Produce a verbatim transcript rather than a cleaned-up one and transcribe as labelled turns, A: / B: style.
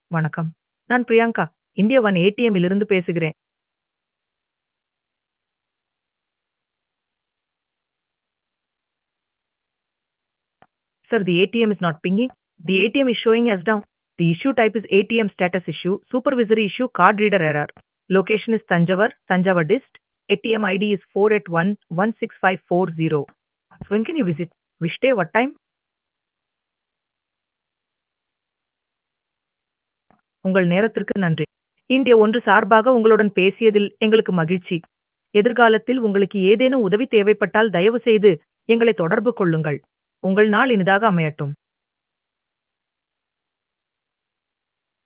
A: வணக்கம். நான் Priyanka. India one ஏடிஎம்மில் இருந்து பேசுகிறேன். Sir, the A T M is not pinging. The A T M is showing as down. The issue type is A T M status issue, supervisory issue, card reader error. Location is Tanjavur, Tanjavur Dist. A T M I D is four eight one one six five four zero. When can you visit? Which day? What time? உங்கள் நேரத்திற்கு நன்றி. இந்திய ஒன்று சார்பாக உங்களுடன் பேசியதில் எங்களுக்கு மகிழ்ச்சி. எதிர்காலத்தில் உங்களுக்கு ஏதேனும் உதவி தேவைப்பட்டால் தயவு செய்து எங்களை தொடர்பு கொள்ளுங்கள். உங்கள் நாள் இனிதாக அமையட்டும்.